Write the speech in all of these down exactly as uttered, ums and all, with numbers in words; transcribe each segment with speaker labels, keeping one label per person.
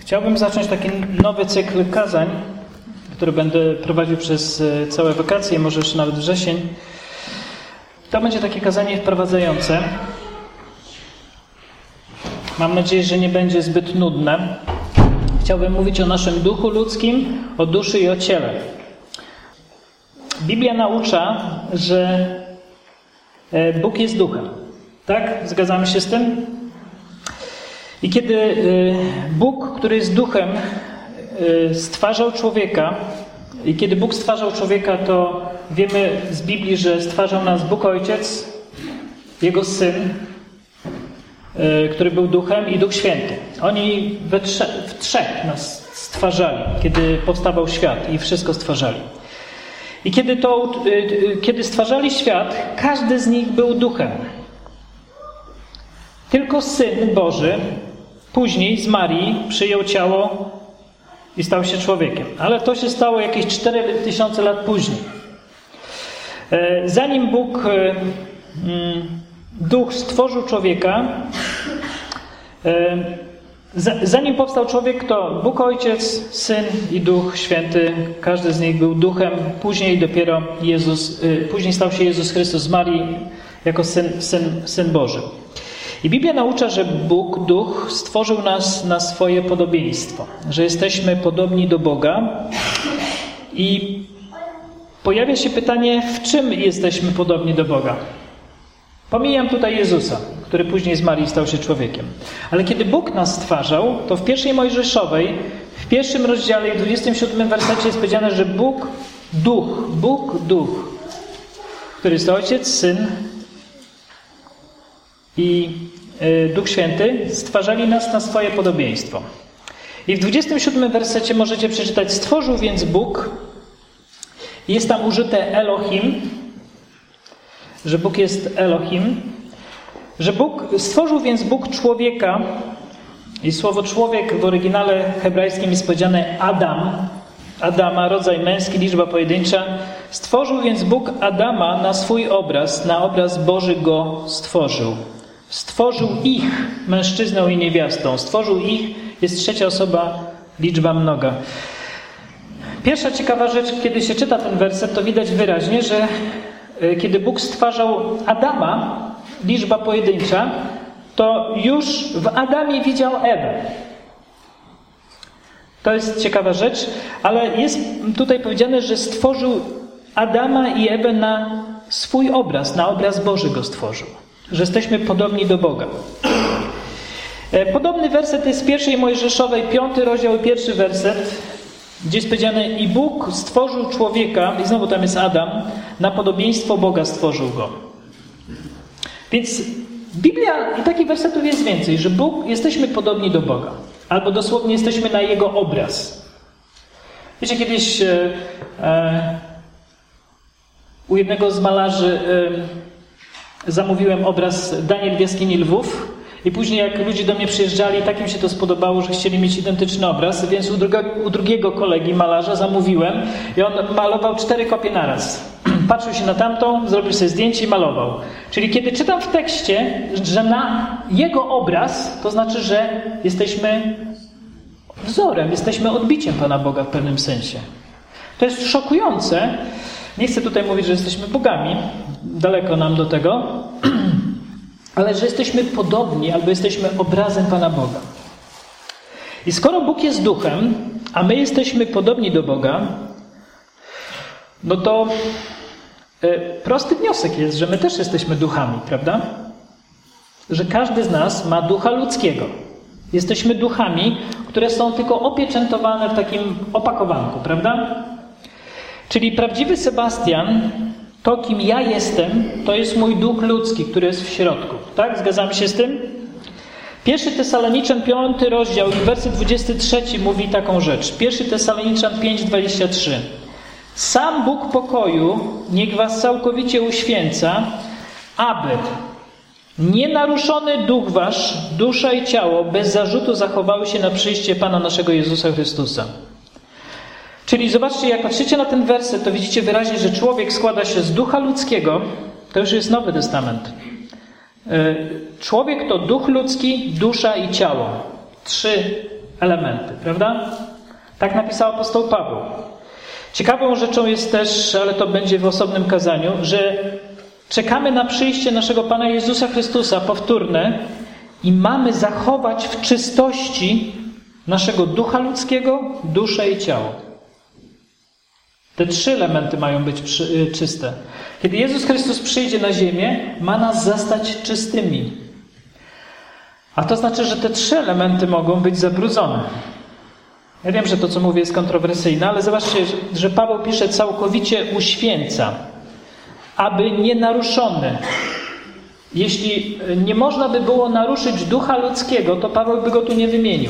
Speaker 1: Chciałbym zacząć taki nowy cykl kazań, który będę prowadził przez całe wakacje, może jeszcze nawet wrzesień. To będzie takie kazanie wprowadzające. Mam nadzieję, że nie będzie zbyt nudne. Chciałbym mówić o naszym duchu ludzkim, o duszy i o ciele. Biblia naucza, że Bóg jest duchem. Tak? Zgadzamy się z tym? I kiedy Bóg, który jest duchem, stwarzał człowieka, i kiedy Bóg stwarzał człowieka, to wiemy z Biblii, że stwarzał nas Bóg Ojciec, Jego Syn, który był duchem, i Duch Święty. Oni we trzech, w trzech nas stwarzali, kiedy powstawał świat i wszystko stwarzali. I kiedy, to, kiedy stwarzali świat, każdy z nich był duchem. Tylko Syn Boży później z Marii przyjął ciało i stał się człowiekiem. Ale to się stało jakieś cztery tysiące lat później. Zanim Bóg, Duch stworzył człowieka, zanim powstał człowiek, to Bóg Ojciec, Syn i Duch Święty, każdy z nich był duchem. Później dopiero Jezus, później stał się Jezus Chrystus z Marii jako Syn, Syn, Syn Boży. I Biblia naucza, że Bóg, Duch, stworzył nas na swoje podobieństwo, że jesteśmy podobni do Boga. I pojawia się pytanie, w czym jesteśmy podobni do Boga? Pomijam tutaj Jezusa, który później z Marii stał się człowiekiem. Ale kiedy Bóg nas stwarzał, to w pierwszej Mojżeszowej, w pierwszym rozdziale i dwudziestym siódmym wersecie jest powiedziane, że Bóg, Duch, Bóg, Duch, który jest Ojciec, Syn i Duch Święty, stwarzali nas na swoje podobieństwo. I w dwudziestym siódmym wersecie możecie przeczytać: stworzył więc Bóg, jest tam użyte Elohim, że Bóg jest Elohim, że Bóg stworzył więc Bóg człowieka, i słowo człowiek w oryginale hebrajskim jest powiedziane Adam, Adama, rodzaj męski, liczba pojedyncza. Stworzył więc Bóg Adama na swój obraz, na obraz Boży go stworzył. Stworzył ich, mężczyznę i niewiastą. Stworzył ich, jest trzecia osoba, liczba mnoga. Pierwsza ciekawa rzecz, kiedy się czyta ten werset, to widać wyraźnie, że kiedy Bóg stwarzał Adama, liczba pojedyncza, to już w Adamie widział Ewę. To jest ciekawa rzecz, ale jest tutaj powiedziane, że stworzył Adama i Ewę na swój obraz, na obraz Boży go stworzył. Że jesteśmy podobni do Boga. Podobny werset jest w pierwszej Mojżeszowej, piąty rozdział i pierwszy werset, gdzie jest powiedziane: i Bóg stworzył człowieka, i znowu tam jest Adam, na podobieństwo Boga stworzył go. Więc Biblia, i takich wersetów jest więcej, że Bóg, jesteśmy podobni do Boga. Albo dosłownie jesteśmy na Jego obraz. Wiecie, kiedyś e, e, u jednego z malarzy e, zamówiłem obraz Daniel w jaskini lwów. I później jak ludzie do mnie przyjeżdżali, tak im się to spodobało, że chcieli mieć identyczny obraz, więc u, druga, u drugiego kolegi malarza zamówiłem i on malował cztery kopie naraz. Patrzył się na tamtą, zrobił sobie zdjęcie i malował. Czyli kiedy czytam w tekście, że na jego obraz, to znaczy, że jesteśmy wzorem, jesteśmy odbiciem Pana Boga w pewnym sensie. To jest szokujące. Nie chcę tutaj mówić, że jesteśmy bogami, daleko nam do tego, ale że jesteśmy podobni, albo jesteśmy obrazem Pana Boga. I skoro Bóg jest duchem, a my jesteśmy podobni do Boga, no to prosty wniosek jest, że my też jesteśmy duchami, prawda? Że każdy z nas ma ducha ludzkiego. Jesteśmy duchami, które są tylko opieczętowane w takim opakowanku, prawda? Czyli prawdziwy Sebastian, to kim ja jestem, to jest mój duch ludzki, który jest w środku. Tak? Zgadzamy się z tym? Pierwszy Tesaloniczan, piąty rozdział i werset dwudziesty trzeci mówi taką rzecz. Pierwszy Tesaloniczan pięć, dwadzieścia trzy. Sam Bóg pokoju niech was całkowicie uświęca, aby nienaruszony duch wasz, dusza i ciało bez zarzutu zachowały się na przyjście Pana naszego Jezusa Chrystusa. Czyli zobaczcie, jak patrzycie na ten werset, to widzicie wyraźnie, że człowiek składa się z ducha ludzkiego. To już jest Nowy Testament. Człowiek to duch ludzki, dusza i ciało. Trzy elementy, prawda? Tak napisał apostoł Paweł. Ciekawą rzeczą jest też, ale to będzie w osobnym kazaniu, że czekamy na przyjście naszego Pana Jezusa Chrystusa powtórne i mamy zachować w czystości naszego ducha ludzkiego, duszę i ciało. Te trzy elementy mają być przy, czyste. Kiedy Jezus Chrystus przyjdzie na ziemię, ma nas zastać czystymi. A to znaczy, że te trzy elementy mogą być zabrudzone. Ja wiem, że to, co mówię, jest kontrowersyjne, ale zobaczcie, że Paweł pisze całkowicie uświęca, aby nie naruszony. Jeśli nie można by było naruszyć ducha ludzkiego, to Paweł by go tu nie wymienił.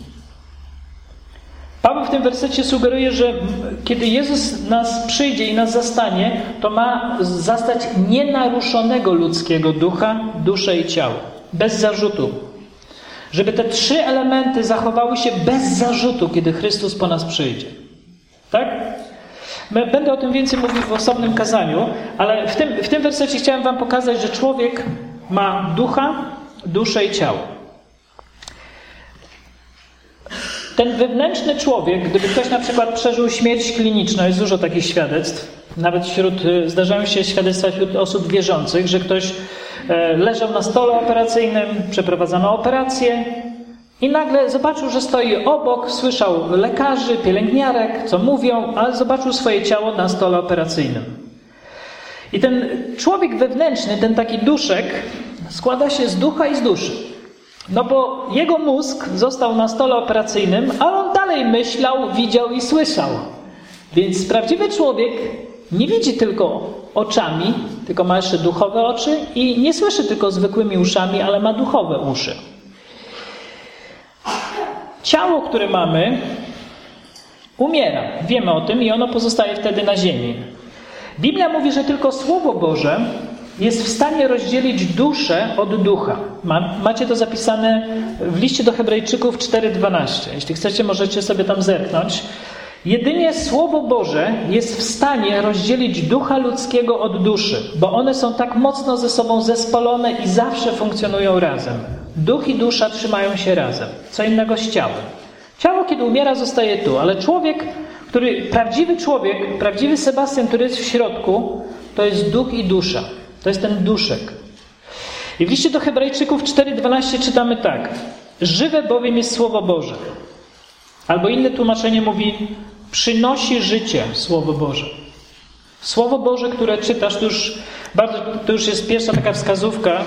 Speaker 1: Paweł w tym wersecie sugeruje, że kiedy Jezus nas przyjdzie i nas zastanie, to ma zastać nienaruszonego ludzkiego ducha, duszę i ciało. Bez zarzutu. Żeby te trzy elementy zachowały się bez zarzutu, kiedy Chrystus po nas przyjdzie. Tak? Będę o tym więcej mówił w osobnym kazaniu, ale w tym, w tym wersecie chciałem wam pokazać, że człowiek ma ducha, duszę i ciało. Ten wewnętrzny człowiek, gdyby ktoś na przykład przeżył śmierć kliniczną, jest dużo takich świadectw, nawet wśród, zdarzają się świadectwa wśród osób wierzących, że ktoś leżał na stole operacyjnym, przeprowadzano operację i nagle zobaczył, że stoi obok, słyszał lekarzy, pielęgniarek, co mówią, ale zobaczył swoje ciało na stole operacyjnym. I ten człowiek wewnętrzny, ten taki duszek, składa się z ducha i z duszy. No bo jego mózg został na stole operacyjnym, a on dalej myślał, widział i słyszał. Więc prawdziwy człowiek nie widzi tylko oczami, tylko ma jeszcze duchowe oczy i nie słyszy tylko zwykłymi uszami, ale ma duchowe uszy. Ciało, które mamy, umiera. Wiemy o tym i ono pozostaje wtedy na ziemi. Biblia mówi, że tylko Słowo Boże jest w stanie rozdzielić duszę od ducha. Macie to zapisane w liście do Hebrajczyków cztery dwanaście. Jeśli chcecie, możecie sobie tam zerknąć. Jedynie Słowo Boże jest w stanie rozdzielić ducha ludzkiego od duszy, bo one są tak mocno ze sobą zespolone i zawsze funkcjonują razem. Duch i dusza trzymają się razem. Co innego z ciałem. Ciało, kiedy umiera, zostaje tu, ale człowiek, który, prawdziwy człowiek, prawdziwy Sebastian, który jest w środku, to jest duch i dusza. To jest ten duszek. I w liście do Hebrajczyków cztery dwanaście czytamy tak. Żywe bowiem jest Słowo Boże. Albo inne tłumaczenie mówi, przynosi życie Słowo Boże. Słowo Boże, które czytasz, to już, bardzo, to już jest pierwsza taka wskazówka.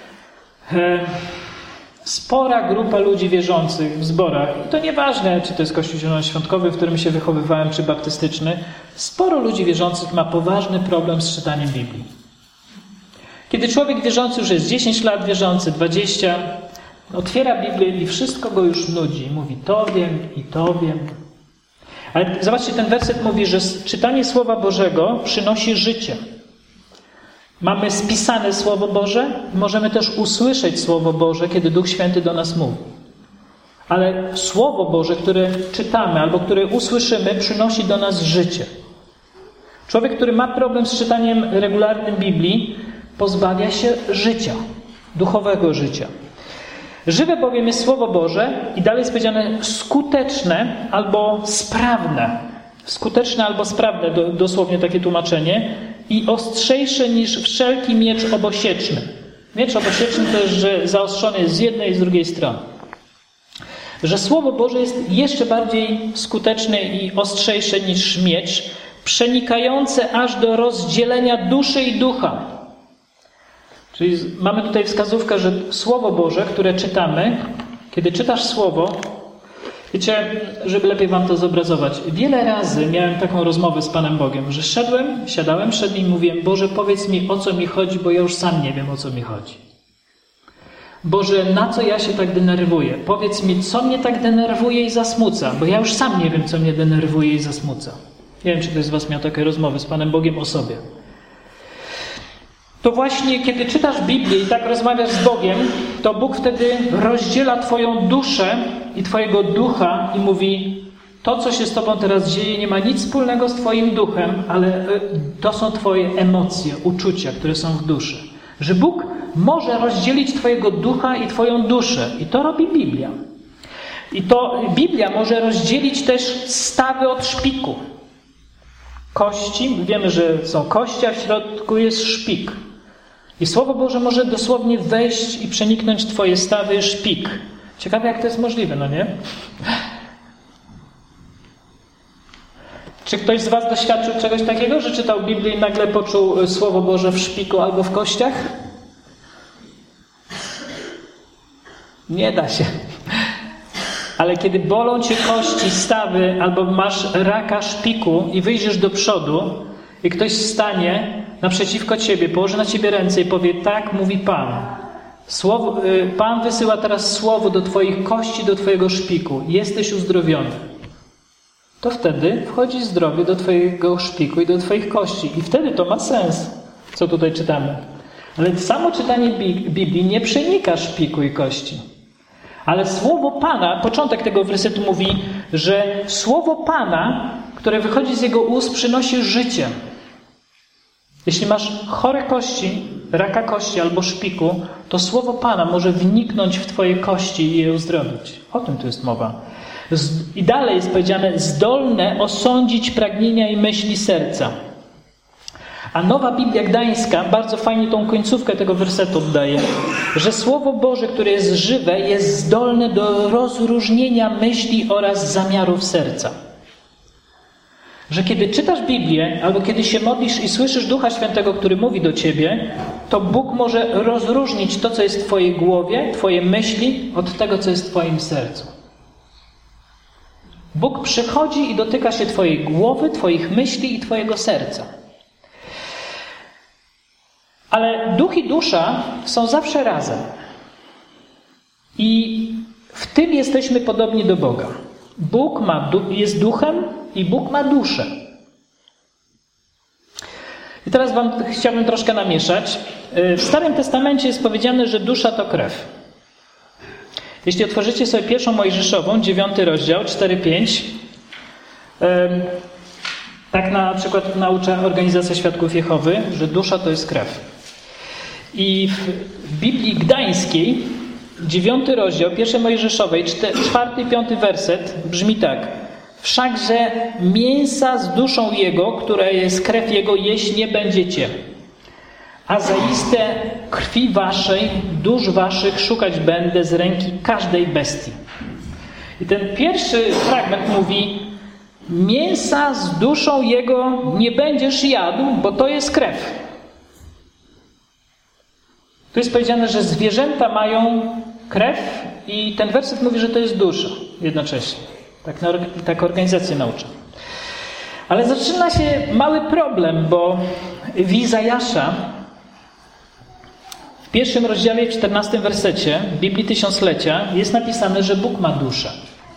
Speaker 1: Spora grupa ludzi wierzących w zborach, i to nieważne, czy to jest Kościół Zielonoświątkowy, w którym się wychowywałem, czy baptystyczny, sporo ludzi wierzących ma poważny problem z czytaniem Biblii. Kiedy człowiek wierzący już jest dziesięć lat wierzący, dwadzieścia, otwiera Biblię i wszystko go już nudzi. Mówi, to wiem i to wiem. Ale zobaczcie, ten werset mówi, że czytanie Słowa Bożego przynosi życie. Mamy spisane Słowo Boże, możemy też usłyszeć Słowo Boże, kiedy Duch Święty do nas mówi. Ale Słowo Boże, które czytamy albo które usłyszymy, przynosi do nas życie. Człowiek, który ma problem z czytaniem regularnym Biblii, pozbawia się życia, duchowego życia. Żywe bowiem jest Słowo Boże i dalej jest powiedziane skuteczne albo sprawne. Skuteczne albo sprawne, do, dosłownie takie tłumaczenie. I ostrzejsze niż wszelki miecz obosieczny. Miecz obosieczny to jest, że zaostrzony jest z jednej i z drugiej strony. Że Słowo Boże jest jeszcze bardziej skuteczne i ostrzejsze niż miecz, przenikające aż do rozdzielenia duszy i ducha. Czyli mamy tutaj wskazówkę, że Słowo Boże, które czytamy, kiedy czytasz Słowo, wiecie, żeby lepiej wam to zobrazować, wiele razy miałem taką rozmowę z Panem Bogiem, że szedłem, siadałem przed Nim i mówiłem, Boże, powiedz mi, o co mi chodzi, bo ja już sam nie wiem, o co mi chodzi. Boże, na co ja się tak denerwuję? Powiedz mi, co mnie tak denerwuje i zasmuca, bo ja już sam nie wiem, co mnie denerwuje i zasmuca. Nie wiem, czy ktoś z was miał takie rozmowy z Panem Bogiem o sobie. To właśnie, kiedy czytasz Biblię i tak rozmawiasz z Bogiem, to Bóg wtedy rozdziela twoją duszę i twojego ducha i mówi, to, co się z tobą teraz dzieje, nie ma nic wspólnego z twoim duchem, ale to są twoje emocje, uczucia, które są w duszy. Że Bóg może rozdzielić twojego ducha i twoją duszę. I to robi Biblia. I to Biblia może rozdzielić też stawy od szpiku. Kości, wiemy, że są kości, a w środku jest szpik. I Słowo Boże może dosłownie wejść i przeniknąć twoje stawy szpik. Ciekawe, jak to jest możliwe, no nie? Czy ktoś z was doświadczył czegoś takiego, że czytał Biblię i nagle poczuł Słowo Boże w szpiku albo w kościach? Nie da się. Ale kiedy bolą cię kości, stawy, albo masz raka szpiku i wyjdziesz do przodu i ktoś stanie naprzeciwko ciebie, położy na ciebie ręce i powie: tak mówi Pan. Słowo, Pan wysyła teraz słowo do twoich kości, do twojego szpiku. Jesteś uzdrowiony. To wtedy wchodzi zdrowie do twojego szpiku i do twoich kości. I wtedy to ma sens, co tutaj czytamy. Ale samo czytanie Biblii nie przenika szpiku i kości. Ale słowo Pana, początek tego wersetu mówi, że słowo Pana, które wychodzi z Jego ust, przynosi życie. Jeśli masz chore kości, raka kości albo szpiku, to słowo Pana może wniknąć w twoje kości i je uzdrowić. O tym tu jest mowa. I dalej jest powiedziane: zdolne osądzić pragnienia i myśli serca. A Nowa Biblia Gdańska bardzo fajnie tą końcówkę tego wersetu oddaje, że Słowo Boże, które jest żywe, jest zdolne do rozróżnienia myśli oraz zamiarów serca. Że kiedy czytasz Biblię, albo kiedy się modlisz i słyszysz Ducha Świętego, który mówi do ciebie, to Bóg może rozróżnić to, co jest w twojej głowie, twoje myśli, od tego, co jest w twoim sercu. Bóg przychodzi i dotyka się twojej głowy, twoich myśli i twojego serca. Ale duch i dusza są zawsze razem. I w tym jesteśmy podobni do Boga. Bóg ma, jest duchem i Bóg ma duszę. I teraz wam chciałbym troszkę namieszać. W Starym Testamencie jest powiedziane, że dusza to krew. Jeśli otworzycie sobie pierwszą Mojżeszową, dziewiąty rozdział, cztery pięć, tak na przykład naucza Organizacja Świadków Jehowy, że dusza to jest krew. I w Biblii Gdańskiej, dziewiąty rozdział, pierwszej Mojżeszowej, czwarty i piąty werset brzmi tak: wszakże mięsa z duszą jego, która jest krew jego, jeść nie będziecie, a zaiste krwi waszej, dusz waszych szukać będę z ręki każdej bestii. I ten pierwszy fragment mówi: mięsa z duszą jego nie będziesz jadł, bo to jest krew. Tu jest powiedziane, że zwierzęta mają krew i ten werset mówi, że to jest dusza jednocześnie. Tak, na, tak organizacja naucza. Ale zaczyna się mały problem, bo w Izajasza w pierwszym rozdziale, w czternastym wersecie Biblii Tysiąclecia jest napisane, że Bóg ma duszę.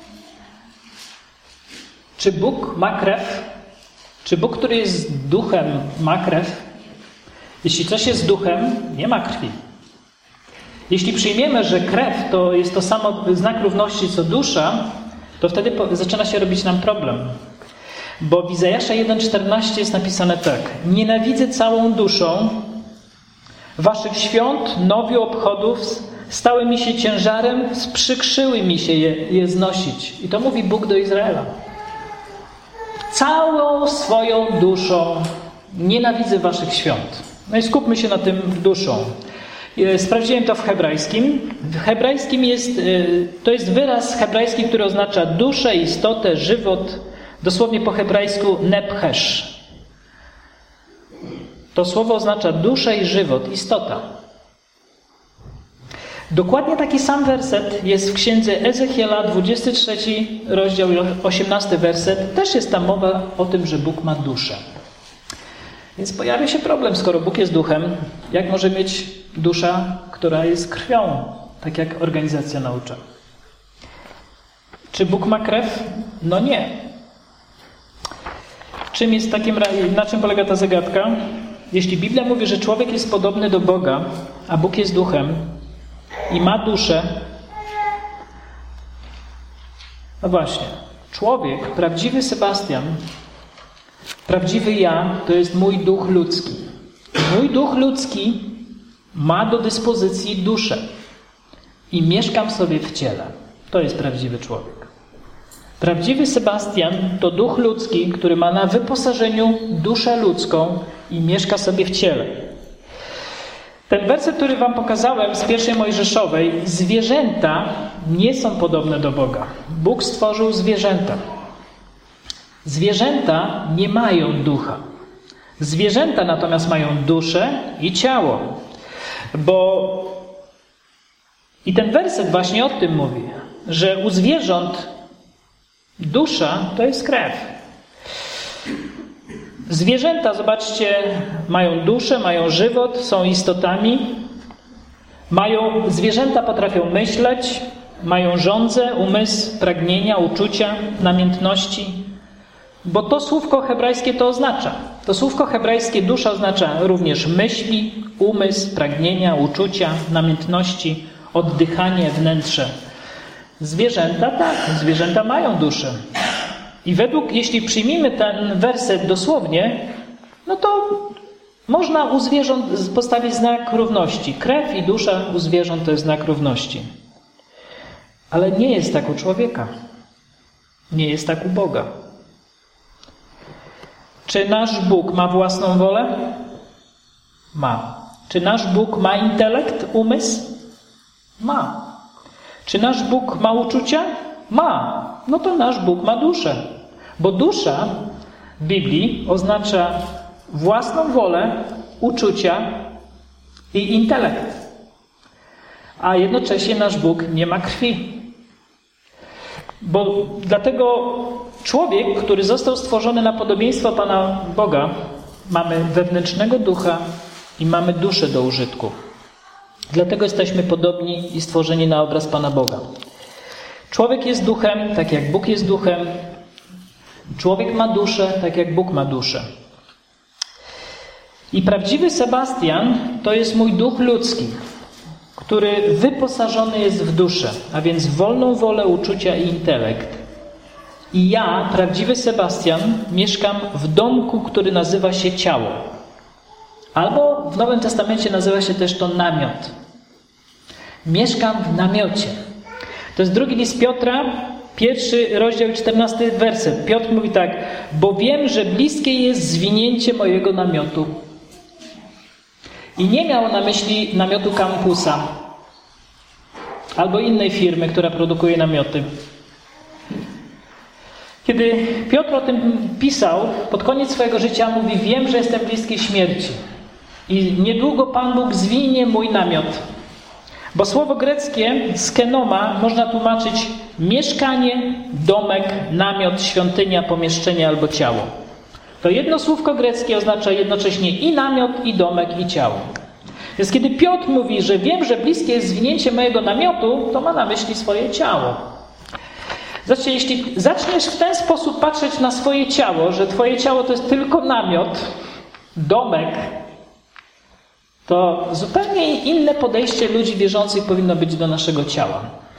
Speaker 1: Czy Bóg ma krew? Czy Bóg, który jest duchem, ma krew? Jeśli coś jest duchem, nie ma krwi. Jeśli przyjmiemy, że krew to jest to samo znak równości co dusza, to wtedy zaczyna się robić nam problem. Bo w Izajasza jeden czternaście jest napisane tak: nienawidzę całą duszą waszych świąt, nowiu obchodów, stały mi się ciężarem, sprzykrzyły mi się je, je znosić. I to mówi Bóg do Izraela. Całą swoją duszą nienawidzę waszych świąt. No i skupmy się na tym duszą. Sprawdziłem to w hebrajskim. W hebrajskim jest, to jest wyraz hebrajski, który oznacza duszę, istotę, żywot. Dosłownie po hebrajsku nephesh. To słowo oznacza duszę i żywot, istota. Dokładnie taki sam werset jest w księdze Ezechiela, dwudziesty trzeci rozdział, osiemnasty werset. Też jest tam mowa o tym, że Bóg ma duszę. Więc pojawia się problem, skoro Bóg jest duchem, jak może mieć dusza, która jest krwią, tak jak organizacja naucza. Czy Bóg ma krew? No nie. Czym jest takim, na czym polega ta zagadka? Jeśli Biblia mówi, że człowiek jest podobny do Boga, a Bóg jest duchem i ma duszę, no właśnie, człowiek, prawdziwy Sebastian, prawdziwy ja, to jest mój duch ludzki. Mój duch ludzki ma do dyspozycji duszę i mieszkam sobie w ciele. To jest prawdziwy człowiek. Prawdziwy Sebastian to duch ludzki, który ma na wyposażeniu duszę ludzką i mieszka sobie w ciele. Ten werset, który wam pokazałem z pierwszej Mojżeszowej, zwierzęta nie są podobne do Boga. Bóg stworzył zwierzęta. Zwierzęta nie mają ducha. Zwierzęta natomiast mają duszę i ciało. Bo i ten werset właśnie o tym mówi, że u zwierząt dusza to jest krew. Zwierzęta, zobaczcie, mają duszę, mają żywot, są istotami. Mają, zwierzęta potrafią myśleć, mają żądzę, umysł, pragnienia, uczucia, namiętności. Bo to słówko hebrajskie to oznacza. To słówko hebrajskie dusza oznacza również myśli, umysł, pragnienia, uczucia, namiętności, oddychanie, wnętrze. Zwierzęta tak, zwierzęta mają duszę. I według, jeśli przyjmiemy ten werset dosłownie, no to można u zwierząt postawić znak równości. Krew i dusza u zwierząt to jest znak równości. Ale nie jest tak u człowieka. Nie jest tak u Boga. Czy nasz Bóg ma własną wolę? Ma. Czy nasz Bóg ma intelekt, umysł? Ma. Czy nasz Bóg ma uczucia? Ma. No to nasz Bóg ma duszę. Bo dusza w Biblii oznacza własną wolę, uczucia i intelekt. A jednocześnie nasz Bóg nie ma krwi. Bo dlatego człowiek, który został stworzony na podobieństwo Pana Boga, mamy wewnętrznego ducha i mamy duszę do użytku. Dlatego jesteśmy podobni i stworzeni na obraz Pana Boga. Człowiek jest duchem, tak jak Bóg jest duchem. Człowiek ma duszę, tak jak Bóg ma duszę. I prawdziwy Sebastian to jest mój duch ludzki, który wyposażony jest w duszę, a więc w wolną wolę, uczucia i intelekt. I ja, prawdziwy Sebastian, mieszkam w domku, który nazywa się ciało. Albo w Nowym Testamencie nazywa się też to namiot. Mieszkam w namiocie. To jest drugi list Piotra, pierwszy rozdział, czternasty werset. Piotr mówi tak: bo wiem, że bliskie jest zwinięcie mojego namiotu. I nie miał na myśli namiotu Campusa albo innej firmy, która produkuje namioty. Kiedy Piotr o tym pisał, pod koniec swojego życia mówi: wiem, że jestem bliski śmierci i niedługo Pan Bóg zwinie mój namiot. Bo słowo greckie skenoma można tłumaczyć mieszkanie, domek, namiot, świątynia, pomieszczenie albo ciało. To jedno słówko greckie oznacza jednocześnie i namiot, i domek, i ciało. Więc kiedy Piotr mówi, że wiem, że bliskie jest zwinięcie mojego namiotu, to ma na myśli swoje ciało. Zobaczcie, jeśli zaczniesz w ten sposób patrzeć na swoje ciało, że twoje ciało to jest tylko namiot, domek, to zupełnie inne podejście ludzi wierzących powinno być do naszego ciała.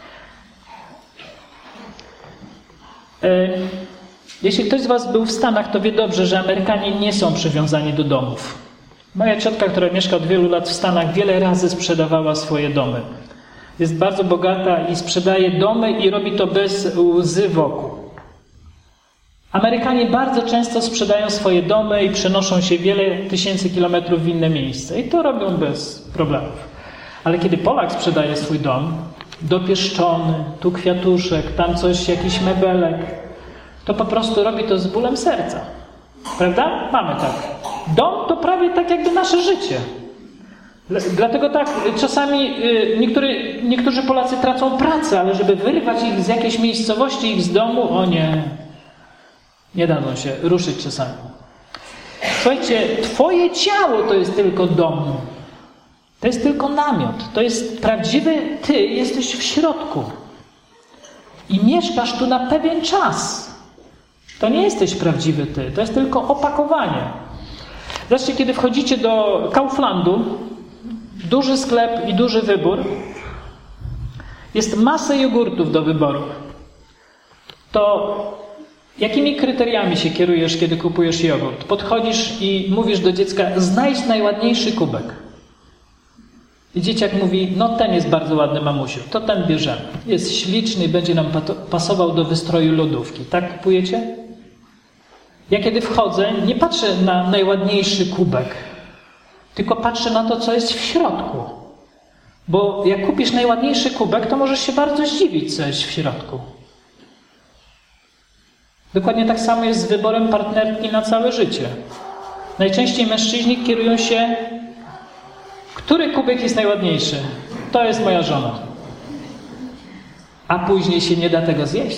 Speaker 1: Jeśli ktoś z was był w Stanach, to wie dobrze, że Amerykanie nie są przywiązani do domów. Moja ciotka, która mieszka od wielu lat w Stanach, wiele razy sprzedawała swoje domy. Jest bardzo bogata i sprzedaje domy i robi to bez łzy wokół. Amerykanie bardzo często sprzedają swoje domy i przenoszą się wiele tysięcy kilometrów w inne miejsce. I to robią bez problemów. Ale kiedy Polak sprzedaje swój dom, dopieszczony, tu kwiatuszek, tam coś, jakiś mebelek, to po prostu robi to z bólem serca. Prawda? Mamy tak. Dom to prawie tak jakby nasze życie. Dlatego tak czasami niektóry, niektórzy Polacy tracą pracę, ale żeby wyrwać ich z jakiejś miejscowości, ich z domu, o nie, nie dadzą się ruszyć czasami. Słuchajcie, twoje ciało to jest tylko dom. To jest tylko namiot. To jest prawdziwy ty, jesteś w środku. I mieszkasz tu na pewien czas. To nie jesteś prawdziwy ty, to jest tylko opakowanie. Zobaczcie, kiedy wchodzicie do Kauflandu, duży sklep i duży wybór, jest masę jogurtów do wyboru. To jakimi kryteriami się kierujesz, kiedy kupujesz jogurt? Podchodzisz i mówisz do dziecka: znajdź najładniejszy kubek. I dzieciak mówi, no ten jest bardzo ładny, mamusiu, to ten bierzemy. Jest śliczny i będzie nam pasował do wystroju lodówki. Tak kupujecie? Ja kiedy wchodzę, nie patrzę na najładniejszy kubek, tylko patrzę na to, co jest w środku. Bo jak kupisz najładniejszy kubek, to możesz się bardzo zdziwić, co jest w środku. Dokładnie tak samo jest z wyborem partnerki na całe życie. Najczęściej mężczyźni kierują się, który kubek jest najładniejszy. To jest moja żona. A później się nie da tego zjeść.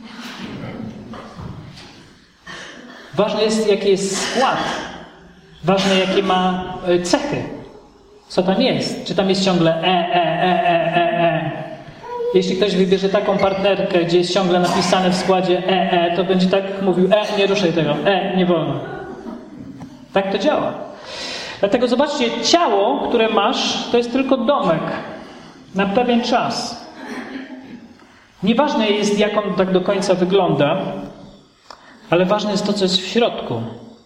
Speaker 1: Ważne jest, jaki jest skład. Ważne, jakie ma cechy. Co tam jest? Czy tam jest ciągle e, e, e, e, e, e. Jeśli ktoś wybierze taką partnerkę, gdzie jest ciągle napisane w składzie e, e, to będzie tak mówił, e, nie ruszaj tego, e, nie wolno. Tak to działa. Dlatego zobaczcie, ciało, które masz, to jest tylko domek na pewien czas. Nieważne jest, jak on tak do końca wygląda, ale ważne jest to, co jest w środku.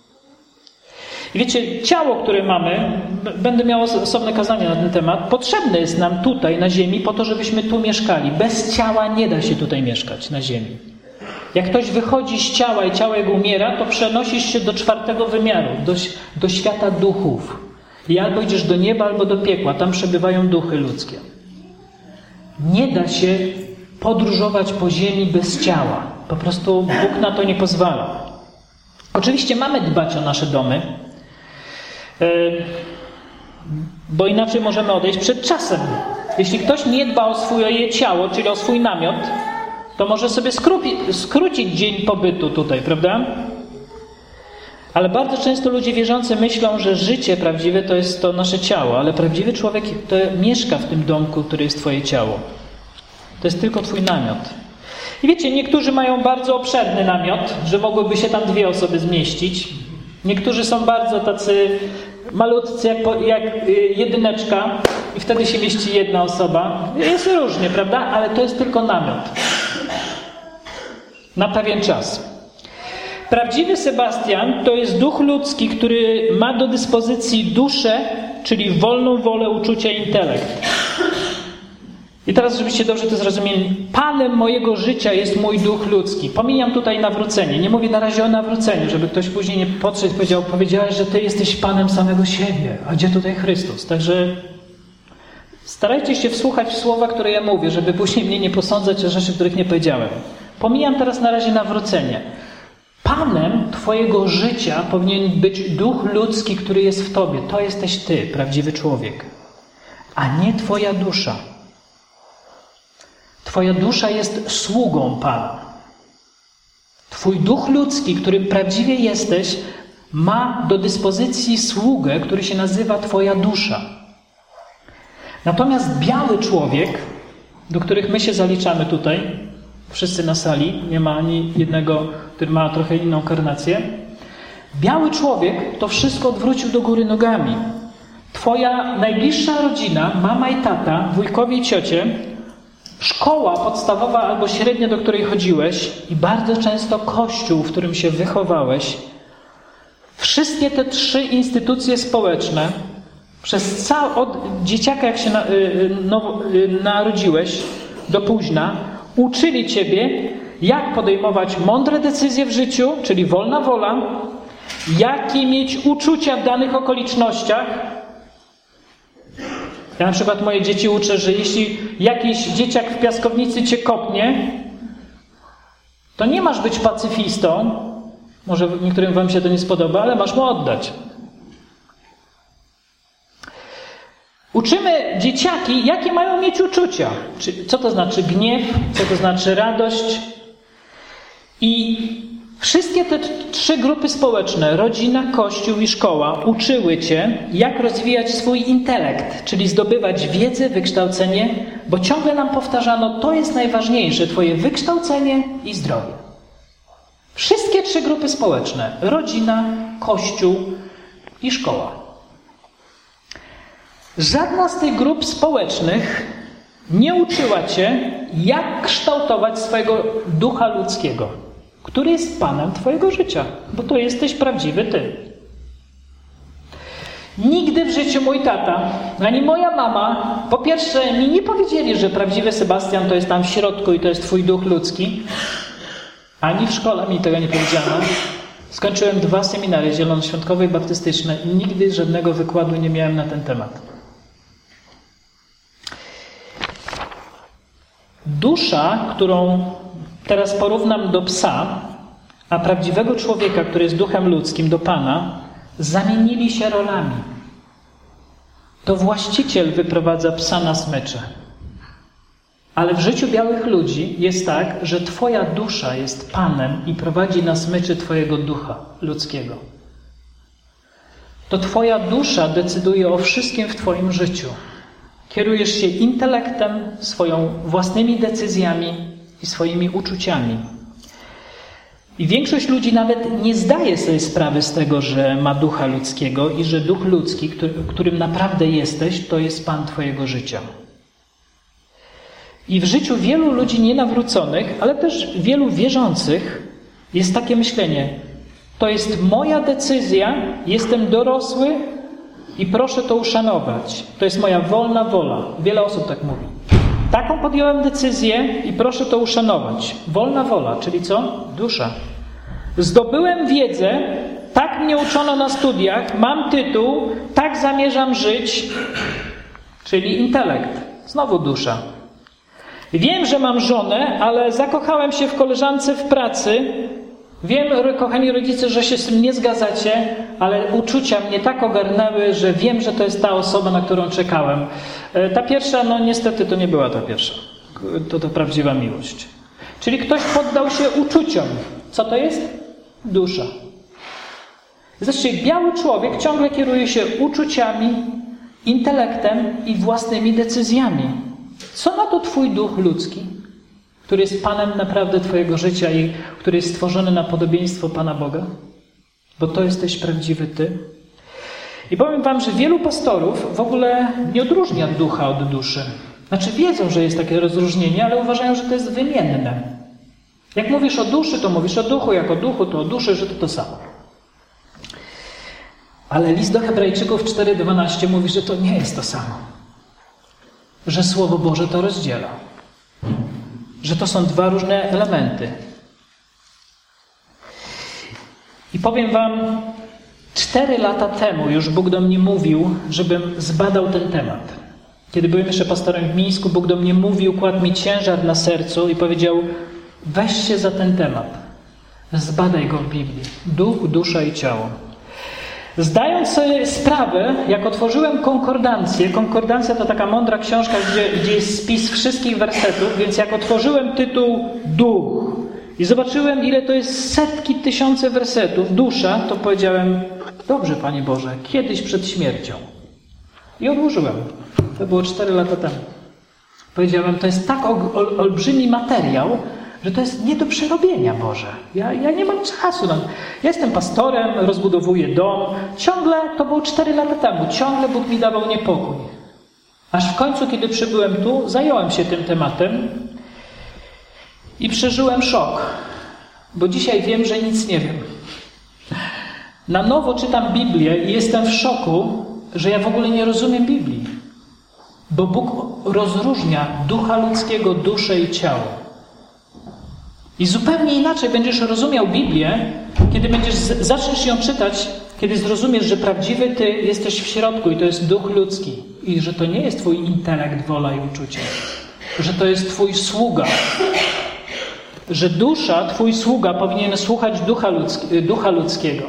Speaker 1: I wiecie, ciało, które mamy, będę miał osobne kazanie na ten temat, potrzebne jest nam tutaj na ziemi po to, żebyśmy tu mieszkali. Bez ciała nie da się tutaj mieszkać na ziemi. Jak ktoś wychodzi z ciała i ciało jego umiera, to przenosisz się do czwartego wymiaru, do, do świata duchów. I albo idziesz do nieba, albo do piekła. Tam przebywają duchy ludzkie. Nie da się podróżować po ziemi bez ciała. Po prostu Bóg na to nie pozwala. Oczywiście mamy dbać o nasze domy, bo inaczej możemy odejść przed czasem. Jeśli ktoś nie dba o swoje ciało, czyli o swój namiot, to może sobie skróci, skrócić dzień pobytu tutaj, prawda? Ale bardzo często ludzie wierzący myślą, że życie prawdziwe to jest to nasze ciało, ale prawdziwy człowiek to mieszka w tym domku, który jest twoje ciało. To jest tylko twój namiot. I wiecie, niektórzy mają bardzo obszerny namiot, że mogłyby się tam dwie osoby zmieścić. Niektórzy są bardzo tacy malutcy, jak, jak jedyneczka i wtedy się mieści jedna osoba. Jest różnie, prawda? Ale to jest tylko namiot. Na pewien czas. Prawdziwy Sebastian to jest duch ludzki, który ma do dyspozycji duszę, czyli wolną wolę, uczucia i intelekt. I teraz, żebyście dobrze to zrozumieli, Panem mojego życia jest mój duch ludzki. Pomijam tutaj nawrócenie. Nie mówię na razie o nawróceniu, żeby ktoś później nie podszedł i powiedział, powiedziałeś, że Ty jesteś Panem samego siebie. A gdzie tutaj Chrystus? Także starajcie się wsłuchać w słowa, które ja mówię, żeby później mnie nie posądzać o rzeczy, których nie powiedziałem. Pomijam teraz na razie nawrócenie. Panem Twojego życia powinien być duch ludzki, który jest w Tobie. To jesteś Ty, prawdziwy człowiek. A nie Twoja dusza. Twoja dusza jest sługą Pana. Twój duch ludzki, którym prawdziwie jesteś, ma do dyspozycji sługę, który się nazywa Twoja dusza. Natomiast biały człowiek, do których my się zaliczamy tutaj, wszyscy na sali, nie ma ani jednego, który ma trochę inną karnację. Biały człowiek to wszystko odwrócił do góry nogami. Twoja najbliższa rodzina, mama i tata, wujkowie i ciocie, szkoła podstawowa albo średnia, do której chodziłeś i bardzo często kościół, w którym się wychowałeś, wszystkie te trzy instytucje społeczne przez cały, od dzieciaka, jak się na, no, narodziłeś do późna, uczyli Ciebie, jak podejmować mądre decyzje w życiu, czyli wolna wola, jakie mieć uczucia w danych okolicznościach. Ja na przykład moje dzieci uczę, że jeśli jakiś dzieciak w piaskownicy Cię kopnie, to nie masz być pacyfistą, może niektórym Wam się to nie spodoba, ale masz mu oddać. Uczymy dzieciaki, jakie mają mieć uczucia. Co to znaczy gniew, co to znaczy radość. I wszystkie te trzy grupy społeczne, rodzina, kościół i szkoła, uczyły Cię, jak rozwijać swój intelekt, czyli zdobywać wiedzę, wykształcenie, bo ciągle nam powtarzano, to jest najważniejsze, Twoje wykształcenie i zdrowie. Wszystkie trzy grupy społeczne, rodzina, kościół i szkoła. Żadna z tych grup społecznych nie uczyła Cię, jak kształtować swojego ducha ludzkiego, który jest Panem Twojego życia, bo to jesteś prawdziwy Ty. Nigdy w życiu mój tata, ani moja mama, po pierwsze mi nie powiedzieli, że prawdziwy Sebastian to jest tam w środku i to jest twój duch ludzki. Ani w szkole mi tego nie powiedziano. Skończyłem dwa seminary zielonoświątkowe i baptystyczne i nigdy żadnego wykładu nie miałem na ten temat. Dusza, którą teraz porównam do psa, a prawdziwego człowieka, który jest duchem ludzkim, do Pana, zamienili się rolami. To właściciel wyprowadza psa na smycze. Ale w życiu białych ludzi jest tak, że twoja dusza jest Panem i prowadzi na smyczy twojego ducha ludzkiego. To twoja dusza decyduje o wszystkim w twoim życiu. Kierujesz się intelektem, swoją własnymi decyzjami i swoimi uczuciami. I większość ludzi nawet nie zdaje sobie sprawy z tego, że ma ducha ludzkiego i że duch ludzki, który, którym naprawdę jesteś, to jest Pan twojego życia. I w życiu wielu ludzi nienawróconych, ale też wielu wierzących jest takie myślenie: to jest moja decyzja, jestem dorosły i proszę to uszanować. To jest moja wolna wola. Wiele osób tak mówi. Taką podjąłem decyzję i proszę to uszanować. Wolna wola, czyli co? Dusza. Zdobyłem wiedzę, tak mnie uczono na studiach, mam tytuł, tak zamierzam żyć, czyli intelekt. Znowu dusza. Wiem, że mam żonę, ale zakochałem się w koleżance w pracy. Wiem, kochani rodzice, że się z tym nie zgadzacie, ale uczucia mnie tak ogarnęły, że wiem, że to jest ta osoba, na którą czekałem. Ta pierwsza, no niestety to nie była ta pierwsza. To to prawdziwa miłość. Czyli ktoś poddał się uczuciom. Co to jest? Dusza. Zresztą biały człowiek ciągle kieruje się uczuciami, intelektem i własnymi decyzjami. Co na to twój duch ludzki, który jest Panem naprawdę twojego życia i który jest stworzony na podobieństwo Pana Boga? Bo to jesteś prawdziwy ty. I powiem wam, że wielu pastorów w ogóle nie odróżnia ducha od duszy. Znaczy wiedzą, że jest takie rozróżnienie, ale uważają, że to jest wymienne. Jak mówisz o duszy, to mówisz o duchu, jak o duchu, to o duszy, że to to samo. Ale list do Hebrajczyków cztery dwanaście mówi, że to nie jest to samo. Że Słowo Boże to rozdziela. Że to są dwa różne elementy. I powiem wam, cztery lata temu już Bóg do mnie mówił, żebym zbadał ten temat. Kiedy byłem jeszcze pastorem w Mińsku, Bóg do mnie mówił, kładł mi ciężar na sercu i powiedział: weź się za ten temat. Zbadaj go w Biblii. Duch, dusza i ciało. Zdając sobie sprawę, jak otworzyłem konkordancję, konkordancja to taka mądra książka, gdzie, gdzie jest spis wszystkich wersetów, więc jak otworzyłem tytuł Duch i zobaczyłem, ile to jest setki, tysiące wersetów, dusza, to powiedziałem: dobrze, Panie Boże, kiedyś przed śmiercią. I odłożyłem. To było cztery lata temu. Powiedziałem, to jest tak ol, ol, olbrzymi materiał, że to jest nie do przerobienia, Boże. Ja, ja nie mam czasu. Ja jestem pastorem, rozbudowuję dom. Ciągle, to było cztery lata temu, ciągle Bóg mi dawał niepokój. Aż w końcu, kiedy przybyłem tu, zająłem się tym tematem i przeżyłem szok. Bo dzisiaj wiem, że nic nie wiem. Na nowo czytam Biblię i jestem w szoku, że ja w ogóle nie rozumiem Biblii. Bo Bóg rozróżnia ducha ludzkiego, duszę i ciało. I zupełnie inaczej będziesz rozumiał Biblię, kiedy będziesz zaczniesz ją czytać, kiedy zrozumiesz, że prawdziwy ty jesteś w środku i to jest duch ludzki. I że to nie jest twój intelekt, wola i uczucie. Że to jest twój sługa. Że dusza, twój sługa powinien słuchać ducha, ludzki, ducha ludzkiego.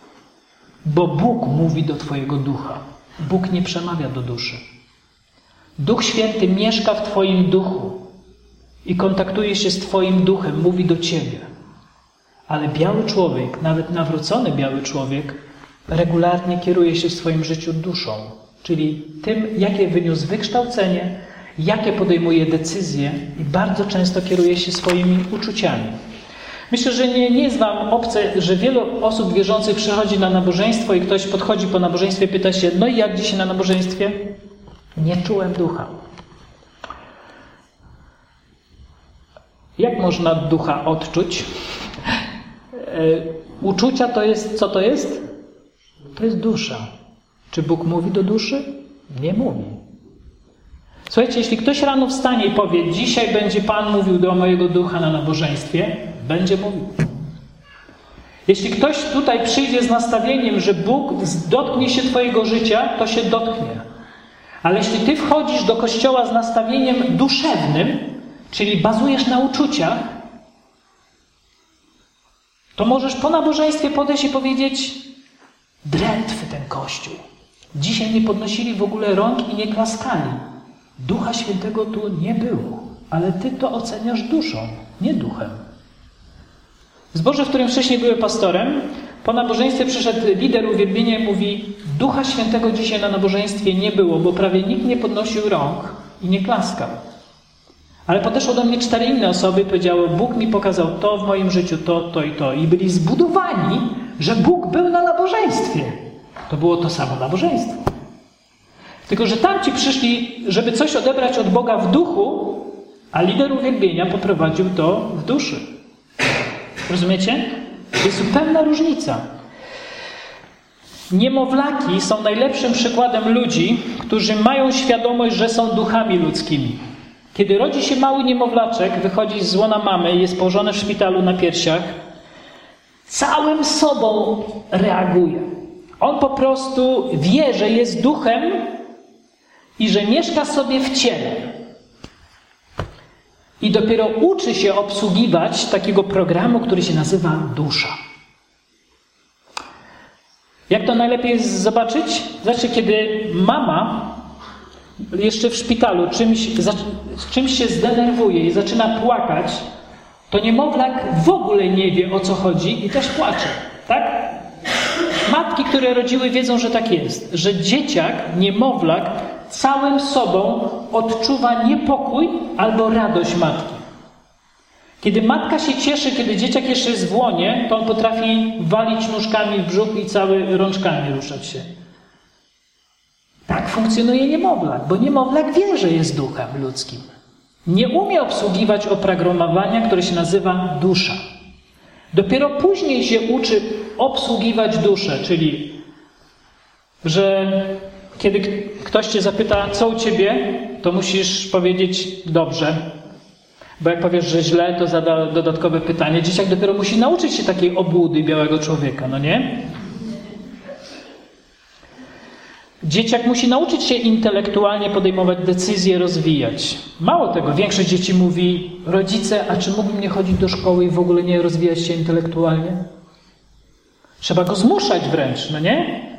Speaker 1: Bo Bóg mówi do twojego ducha. Bóg nie przemawia do duszy. Duch Święty mieszka w twoim duchu i kontaktuje się z twoim duchem, mówi do ciebie. Ale biały człowiek, nawet nawrócony biały człowiek, regularnie kieruje się w swoim życiu duszą, czyli tym, jakie wyniósł wykształcenie, jakie podejmuje decyzje i bardzo często kieruje się swoimi uczuciami. Myślę, że nie, nie jest wam obce, że wielu osób wierzących przychodzi na nabożeństwo i ktoś podchodzi po nabożeństwie i pyta się: no i jak dzisiaj na nabożeństwie? Nie czułem ducha. Jak można ducha odczuć? Uczucia to jest, co to jest? To jest dusza. Czy Bóg mówi do duszy? Nie mówi. Słuchajcie, jeśli ktoś rano wstanie i powie, dzisiaj będzie Pan mówił do mojego ducha na nabożeństwie, będzie mówił. Jeśli ktoś tutaj przyjdzie z nastawieniem, że Bóg dotknie się twojego życia, to się dotknie. Ale jeśli ty wchodzisz do kościoła z nastawieniem duszewnym, czyli bazujesz na uczuciach, to możesz po nabożeństwie podejść i powiedzieć: drętwy ten kościół. Dzisiaj nie podnosili w ogóle rąk i nie klaskali. Ducha Świętego tu nie było. Ale ty to oceniasz duszą, nie duchem. W zborze, w którym wcześniej byłem pastorem, po nabożeństwie przyszedł lider uwielbienia i mówi: Ducha Świętego dzisiaj na nabożeństwie nie było, bo prawie nikt nie podnosił rąk i nie klaskał. Ale podeszło do mnie cztery inne osoby i powiedziały: Bóg mi pokazał to w moim życiu, to, to i to. I byli zbudowani, że Bóg był na nabożeństwie. To było to samo nabożeństwo. Tylko że tamci przyszli, żeby coś odebrać od Boga w duchu, a lider uwielbienia poprowadził to w duszy. Rozumiecie? To jest zupełna różnica. Niemowlaki są najlepszym przykładem ludzi, którzy mają świadomość, że są duchami ludzkimi. Kiedy rodzi się mały niemowlaczek, wychodzi z łona mamy i jest położony w szpitalu na piersiach, całym sobą reaguje. On po prostu wie, że jest duchem i że mieszka sobie w ciele. I dopiero uczy się obsługiwać takiego programu, który się nazywa dusza. Jak to najlepiej jest zobaczyć? Znaczy, kiedy mama jeszcze w szpitalu czymś, czymś się zdenerwuje i zaczyna płakać, to niemowlak w ogóle nie wie, o co chodzi i też płacze. Tak? Matki, które rodziły, wiedzą, że tak jest. Że dzieciak, niemowlak całym sobą odczuwa niepokój albo radość matki. Kiedy matka się cieszy, kiedy dzieciak jeszcze jest w łonie, to on potrafi walić nóżkami w brzuch i cały rączkami ruszać się. Tak funkcjonuje niemowlak, bo niemowlak wie, że jest duchem ludzkim. Nie umie obsługiwać oprogramowania, które się nazywa dusza. Dopiero później się uczy obsługiwać duszę, czyli że kiedy ktoś cię zapyta, co u ciebie, to musisz powiedzieć dobrze. Bo jak powiesz, że źle, to zada dodatkowe pytanie. Dzieciak dopiero musi nauczyć się takiej obłudy białego człowieka, no nie? Dzieciak musi nauczyć się intelektualnie podejmować decyzje, rozwijać. Mało tego, większość dzieci mówi: rodzice, a czy mógłbym nie chodzić do szkoły i w ogóle nie rozwijać się intelektualnie? Trzeba go zmuszać wręcz, no nie?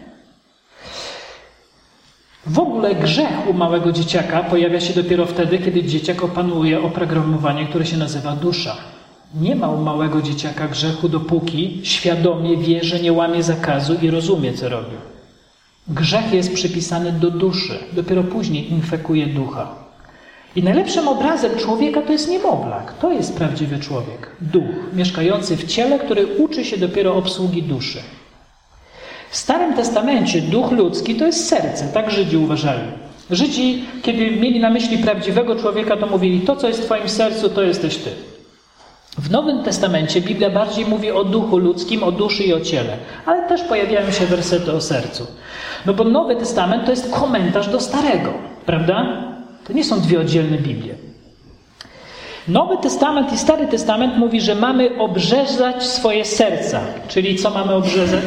Speaker 1: W ogóle grzech u małego dzieciaka pojawia się dopiero wtedy, kiedy dzieciak opanuje oprogramowanie, które się nazywa dusza. Nie ma u małego dzieciaka grzechu, dopóki świadomie wie, że nie łamie zakazu i rozumie, co robi. Grzech jest przypisany do duszy, dopiero później infekuje ducha. I najlepszym obrazem człowieka to jest niemowlak. To jest prawdziwy człowiek. Duch, mieszkający w ciele, który uczy się dopiero obsługi duszy. W Starym Testamencie duch ludzki to jest serce, tak Żydzi uważali. Żydzi, kiedy mieli na myśli prawdziwego człowieka, to mówili: to, co jest w twoim sercu, to jesteś ty. W Nowym Testamencie Biblia bardziej mówi o duchu ludzkim, o duszy i o ciele. Ale też pojawiają się wersety o sercu. No bo Nowy Testament to jest komentarz do Starego, prawda? To nie są dwie oddzielne Biblie. Nowy Testament i Stary Testament mówi, że mamy obrzezać swoje serca. Czyli co mamy obrzezać?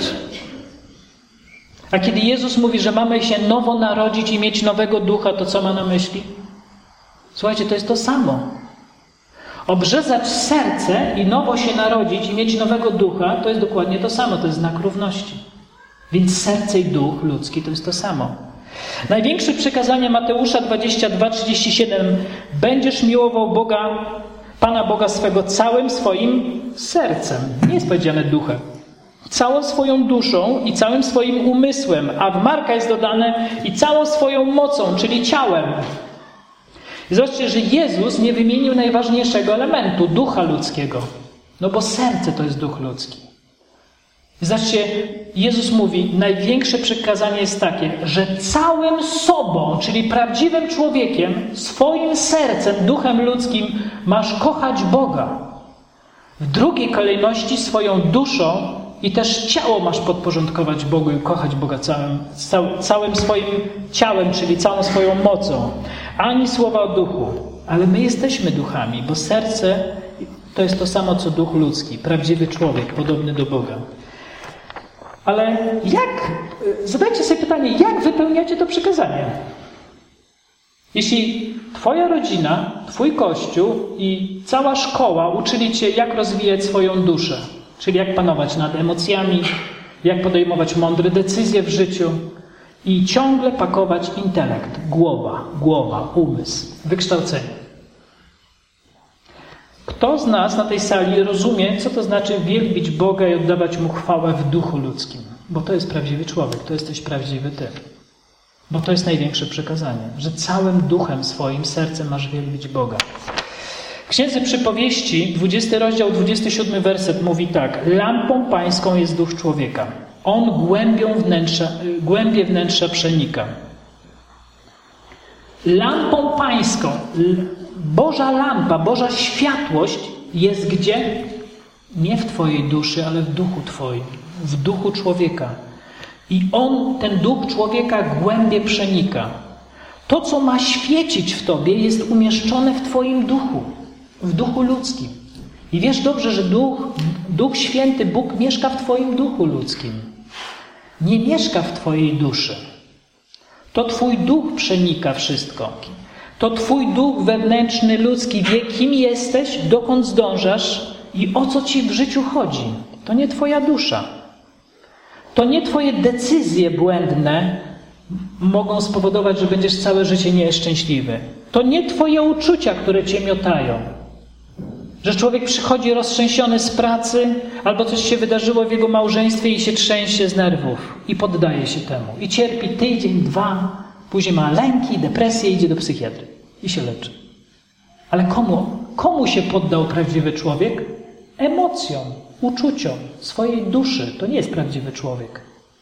Speaker 1: A kiedy Jezus mówi, że mamy się nowo narodzić i mieć nowego ducha, to co ma na myśli? Słuchajcie, to jest to samo. Obrzezać serce i nowo się narodzić i mieć nowego ducha, to jest dokładnie to samo, to jest znak równości. Więc serce i duch ludzki to jest to samo. Największe przykazanie Mateusza dwadzieścia dwa, trzydzieści siedem. Będziesz miłował Boga, Pana Boga swego całym swoim sercem. Nie jest powiedziane duchem. Całą swoją duszą i całym swoim umysłem, a w Marka jest dodane i całą swoją mocą, czyli ciałem. I zobaczcie, że Jezus nie wymienił najważniejszego elementu, ducha ludzkiego. No bo serce to jest duch ludzki. I zobaczcie, Jezus mówi, największe przykazanie jest takie, że całym sobą, czyli prawdziwym człowiekiem, swoim sercem, duchem ludzkim masz kochać Boga. W drugiej kolejności swoją duszą i też ciało masz podporządkować Bogu i kochać Boga całym, cał, całym swoim ciałem, czyli całą swoją mocą. Ani słowa o duchu. Ale my jesteśmy duchami, bo serce to jest to samo, co duch ludzki, prawdziwy człowiek, podobny do Boga. Ale jak, zadajcie sobie pytanie, jak wypełniacie to przykazanie? Jeśli twoja rodzina, twój kościół i cała szkoła uczyli cię, jak rozwijać swoją duszę, czyli jak panować nad emocjami, jak podejmować mądre decyzje w życiu i ciągle pakować intelekt, głowa, głowa, umysł, wykształcenie. Kto z nas na tej sali rozumie, co to znaczy wielbić Boga i oddawać Mu chwałę w duchu ludzkim? Bo to jest prawdziwy człowiek, to jesteś prawdziwy ty. Bo to jest największe przekazanie, że całym duchem swoim, sercem masz wielbić Boga. W Księdze Przypowieści, dwudziesty rozdział, dwudziesty siódmy werset mówi tak. Lampą pańską jest duch człowieka. On głębią wnętrza, głębie wnętrza przenika. Lampą pańską, Boża lampa, Boża światłość jest gdzie? Nie w twojej duszy, ale w duchu twoim, w duchu człowieka. I on, ten duch człowieka głębie przenika. To, co ma świecić w tobie, jest umieszczone w twoim duchu, w duchu ludzkim. I wiesz dobrze, że duch, Duch Święty, Bóg mieszka w twoim duchu ludzkim. Nie mieszka w twojej duszy. To twój duch przenika wszystko. To twój duch wewnętrzny, ludzki wie, kim jesteś, dokąd zdążasz i o co ci w życiu chodzi. To nie twoja dusza. To nie twoje decyzje błędne mogą spowodować, że będziesz całe życie nieszczęśliwy. To nie twoje uczucia, które cię miotają. Że człowiek przychodzi roztrzęsiony z pracy, albo coś się wydarzyło w jego małżeństwie i się trzęsie z nerwów i poddaje się temu. I cierpi tydzień, dwa, później ma lęki, depresję, idzie do psychiatry i się leczy. Ale komu, komu się poddał prawdziwy człowiek? Emocjom, uczuciom, swojej duszy. To nie jest prawdziwy człowiek.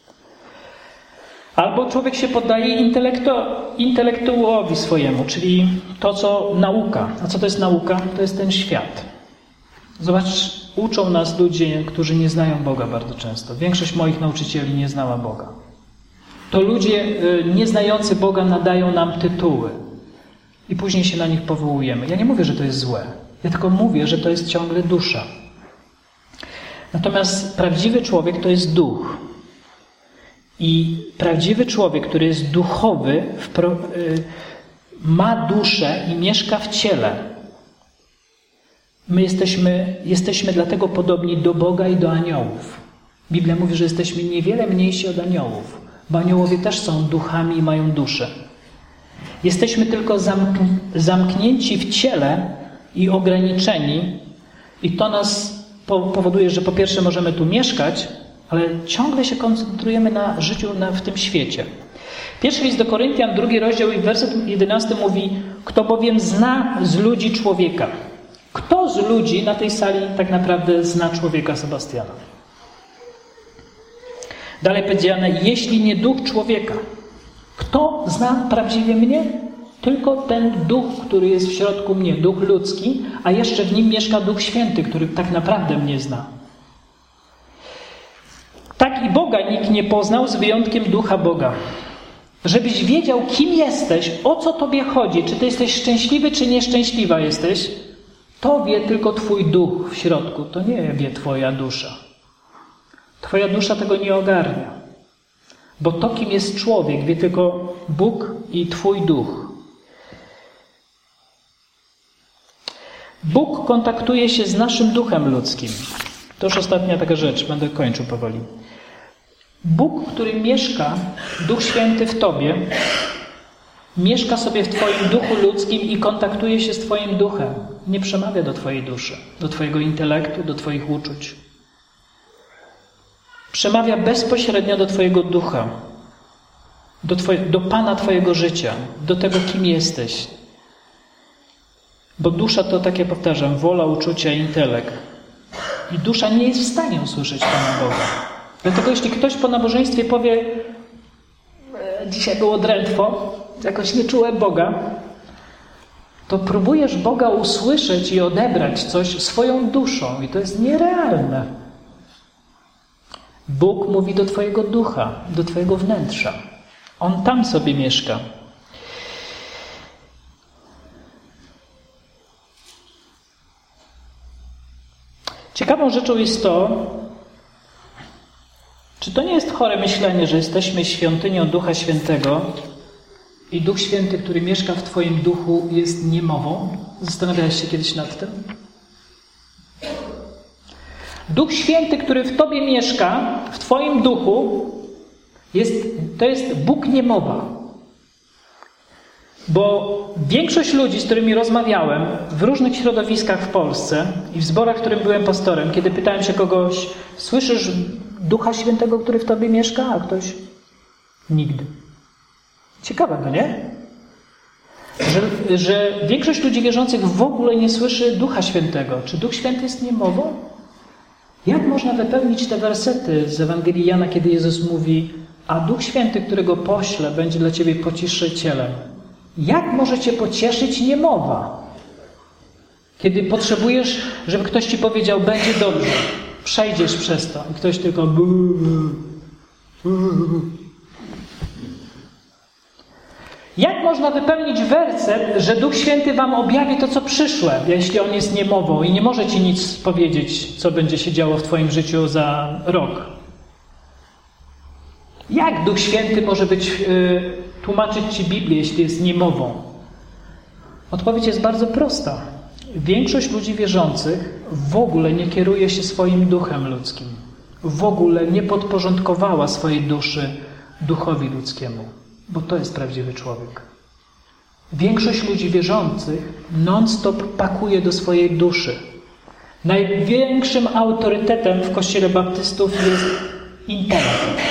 Speaker 1: Albo człowiek się poddaje intelekto, intelektuowi swojemu, czyli to, co nauka. A co to jest nauka? To jest ten świat. Zobacz, uczą nas ludzie, którzy nie znają Boga bardzo często. Większość moich nauczycieli nie znała Boga. To ludzie nieznający Boga nadają nam tytuły i później się na nich powołujemy. Ja nie mówię, że to jest złe. Ja tylko mówię, że to jest ciągle dusza. Natomiast prawdziwy człowiek to jest duch. I prawdziwy człowiek, który jest duchowy, ma duszę i mieszka w ciele. My jesteśmy, jesteśmy dlatego podobni do Boga i do aniołów. Biblia mówi, że jesteśmy niewiele mniejsi od aniołów, bo aniołowie też są duchami i mają duszę. Jesteśmy tylko zamk- zamknięci w ciele i ograniczeni i to nas powoduje, że po pierwsze możemy tu mieszkać, ale ciągle się koncentrujemy na życiu na, w tym świecie. Pierwszy list do Koryntian, drugi rozdział i werset jedenasty mówi: kto bowiem zna z ludzi człowieka. Kto z ludzi na tej sali tak naprawdę zna człowieka Sebastiana? Dalej powiedziane: jeśli nie duch człowieka. Kto zna prawdziwie mnie? Tylko ten duch, który jest w środku mnie, duch ludzki, a jeszcze w nim mieszka Duch Święty, który tak naprawdę mnie zna. Tak i Boga nikt nie poznał z wyjątkiem Ducha Boga. Żebyś wiedział, kim jesteś, o co tobie chodzi, czy ty jesteś szczęśliwy, czy nieszczęśliwa jesteś, to wie tylko twój duch w środku, to nie wie twoja dusza. Twoja dusza tego nie ogarnia. Bo to, kim jest człowiek, wie tylko Bóg i twój duch. Bóg kontaktuje się z naszym duchem ludzkim. To już ostatnia taka rzecz, będę kończył powoli. Bóg, który mieszka, Duch Święty w tobie, mieszka sobie w twoim duchu ludzkim i kontaktuje się z twoim duchem. Nie przemawia do twojej duszy, do twojego intelektu, do twoich uczuć. Przemawia bezpośrednio do twojego ducha, do, twoje, do Pana twojego życia, do tego, kim jesteś. Bo dusza to, tak jak powtarzam, wola, uczucia, intelekt. I dusza nie jest w stanie usłyszeć Pana Boga. Dlatego jeśli ktoś po nabożeństwie powie: dzisiaj było drętwo, jakoś nie czułem Boga, to próbujesz Boga usłyszeć i odebrać coś swoją duszą. I to jest nierealne. Bóg mówi do twojego ducha, do twojego wnętrza. On tam sobie mieszka. Ciekawą rzeczą jest to, czy to nie jest chore myślenie, że jesteśmy świątynią Ducha Świętego i Duch Święty, który mieszka w twoim duchu, jest niemową? Zastanawiałeś się kiedyś nad tym? Duch Święty, który w tobie mieszka, w twoim duchu, jest, to jest Bóg niemowa. Bo większość ludzi, z którymi rozmawiałem w różnych środowiskach w Polsce i w zborach, w którym byłem pastorem, kiedy pytałem się kogoś, słyszysz Ducha Świętego, który w tobie mieszka? A ktoś? Nigdy. Ciekawe, no nie? Że, że większość ludzi wierzących w ogóle nie słyszy Ducha Świętego. Czy Duch Święty jest niemową? Jak można wypełnić te wersety z Ewangelii Jana, kiedy Jezus mówi, a Duch Święty, którego poślę, będzie dla ciebie pocieszycielem? Jak może cię pocieszyć niemowa? Kiedy potrzebujesz, żeby ktoś ci powiedział, będzie dobrze, przejdziesz przez to. I ktoś tylko... Jak można wypełnić werset, że Duch Święty wam objawi to, co przyszłe, jeśli On jest niemową i nie może ci nic powiedzieć, co będzie się działo w twoim życiu za rok? Jak Duch Święty może być, yy, tłumaczyć ci Biblię, jeśli jest niemową? Odpowiedź jest bardzo prosta. Większość ludzi wierzących w ogóle nie kieruje się swoim duchem ludzkim. W ogóle nie podporządkowała swojej duszy duchowi ludzkiemu. Bo to jest prawdziwy człowiek. Większość ludzi wierzących non-stop pakuje do swojej duszy. Największym autorytetem w Kościele Baptystów jest intelekt.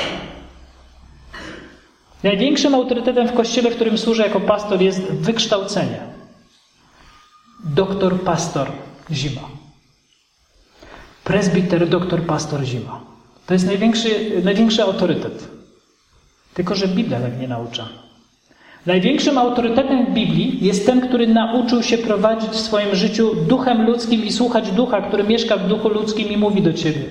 Speaker 1: Największym autorytetem w Kościele, w którym służę jako pastor, jest wykształcenie. Doktor, pastor, Zima. Prezbiter, doktor, pastor, Zima. To jest największy, największy autorytet. Tylko że Biblia tak nie naucza. Największym autorytetem w Biblii jest ten, który nauczył się prowadzić w swoim życiu duchem ludzkim i słuchać ducha, który mieszka w duchu ludzkim i mówi do ciebie.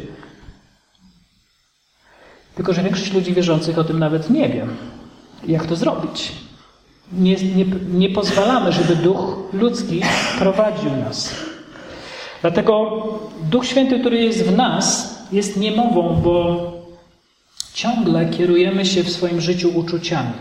Speaker 1: Tylko że większość ludzi wierzących o tym nawet nie wie. Jak to zrobić? Nie, nie, nie pozwalamy, żeby duch ludzki prowadził nas. Dlatego Duch Święty, który jest w nas, jest niemową, bo ciągle kierujemy się w swoim życiu uczuciami.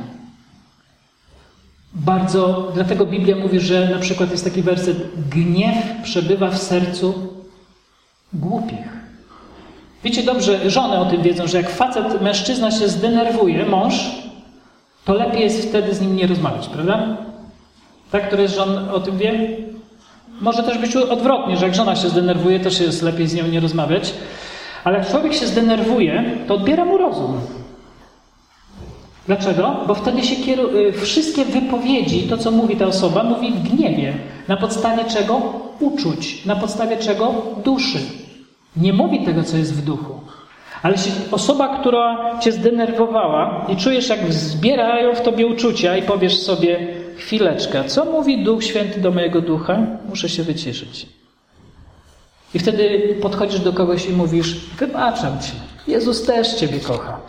Speaker 1: Bardzo, dlatego Biblia mówi, że na przykład jest taki werset: gniew przebywa w sercu głupich. Wiecie dobrze, żony o tym wiedzą, że jak facet, mężczyzna się zdenerwuje, mąż, to lepiej jest wtedy z nim nie rozmawiać, prawda? Tak, który z żon o tym wie? Może też być odwrotnie, że jak żona się zdenerwuje, też jest lepiej z nią nie rozmawiać. Ale jak człowiek się zdenerwuje, to odbiera mu rozum. Dlaczego? Bo wtedy się kieruje, wszystkie wypowiedzi, to co mówi ta osoba, mówi w gniewie. Na podstawie czego? Uczuć. Na podstawie czego? Duszy. Nie mówi tego, co jest w duchu. Ale jeśli osoba, która cię zdenerwowała i czujesz, jak zbierają w tobie uczucia i powiesz sobie, chwileczkę, co mówi Duch Święty do mojego ducha? Muszę się wyciszyć. I wtedy podchodzisz do kogoś i mówisz, wybaczam ci, Jezus też ciebie kocha.